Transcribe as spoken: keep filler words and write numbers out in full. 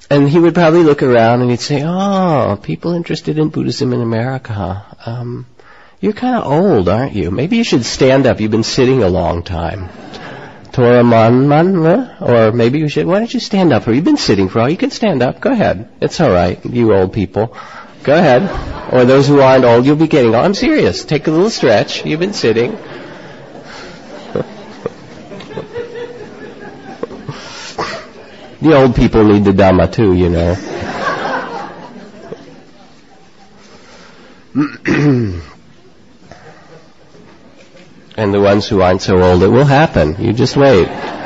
And he would probably look around and he'd say, oh, people interested in Buddhism in America, huh? Um, you're kind of old, aren't you? Maybe you should stand up. You've been sitting a long time. Toraman man, or maybe you should, why don't you stand up? Or you've been sitting for a while. You can stand up. Go ahead. It's all right, you old people. Go ahead. Or those who aren't old, you'll be getting old. I'm serious. Take a little stretch. You've been sitting. The old people need the Dhamma too, you know. And the ones who aren't so old, it will happen. You just wait.